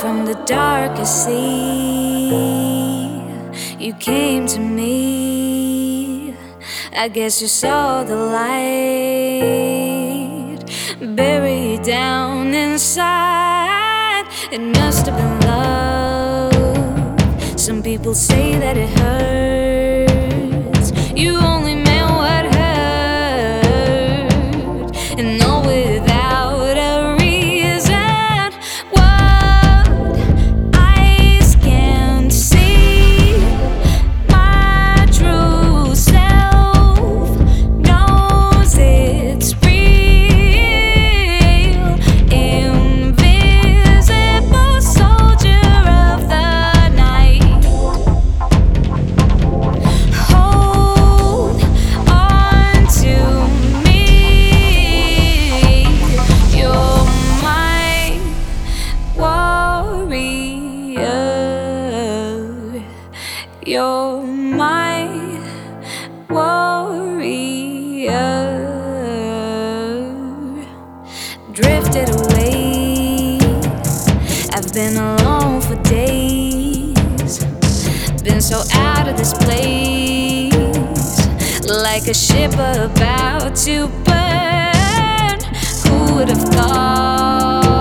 from the darkest sea, you came to me. I guess you saw the light buried down inside. It must have been love. Some people say that it hurts. You only meant what hurt, and all without a reason. What eyes can't see, my true self knows it's real. Invisible soldier of the night, hold on to me. You're my warrior. You're my warrior. Drifted away, I've been alone for days. Been so out of this place, like a ship about to burn. Who would have thought